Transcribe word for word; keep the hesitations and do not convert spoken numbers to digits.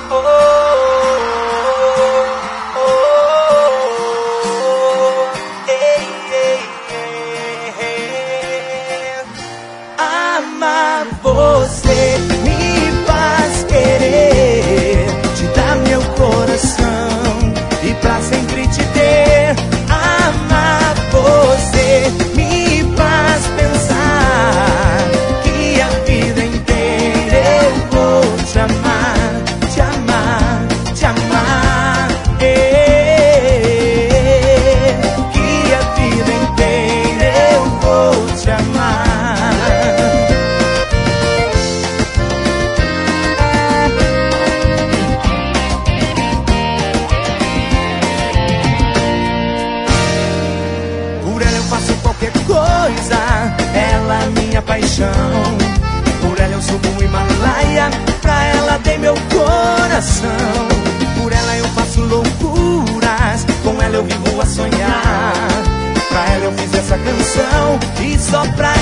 Amar você me faz querer te dar meu coração e pra sempre te ter. Amar você me faz pensar que a vida inteira eu vou te amar, te amar, te amar. É, que a vida inteira eu vou te amar. Ela é minha paixão, por ela eu subo o Himalaia, pra ela dei meu coração. Por ela eu faço loucuras, com ela eu vivo a sonhar. Pra ela eu fiz essa canção e só pra